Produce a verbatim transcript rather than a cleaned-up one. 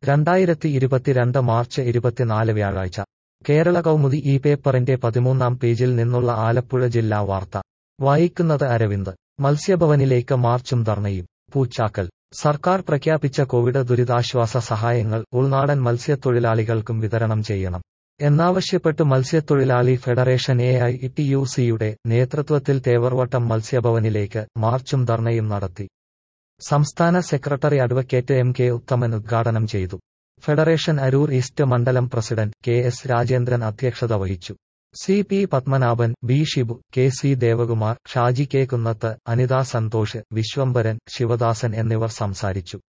രണ്ടായിരത്തി ഇരുപത്തിരണ്ട് മാർച്ച് ഇരുപത്തിനാല് വ്യാഴാഴ്ച കേരള കൗമുദി ഈ പേപ്പറിന്റെ പതിമൂന്നാം പേജിൽ നിന്നുള്ള ആലപ്പുഴ ജില്ലാ വാർത്ത വായിക്കുന്നത് അരവിന്ദ്. മത്സ്യഭവനിലേക്ക് മാർച്ചും ധർണയും. പൂച്ചാക്കൽ. സർക്കാർ പ്രഖ്യാപിച്ച കോവിഡ് ദുരിതാശ്വാസ സഹായങ്ങൾ ഉൾനാടൻ മത്സ്യത്തൊഴിലാളികൾക്കും വിതരണം ചെയ്യണം എന്നാവശ്യപ്പെട്ട് മത്സ്യത്തൊഴിലാളി federation A I T U സിയുടെ നേതൃത്വത്തിൽ തേവർവട്ടം മത്സ്യഭവനിലേക്ക് മാർച്ചും ധർണയും നടത്തി. സംസ്ഥാന secretary advocate M K Uthaman ഉദ്ഘാടനം ചെയ്തു. ഫെഡറേഷൻ അരൂർ ഈസ്റ്റ് മണ്ഡലം പ്രസിഡന്റ് കെ എസ് രാജേന്ദ്രൻ അധ്യക്ഷത വഹിച്ചു. C P Padmanabhan, B Shibu, K C Devakumar, Shaji K Kunnath, Anitha Santhosh, Viswambharan, Sivadasan എന്നിവർ സംസാരിച്ചു.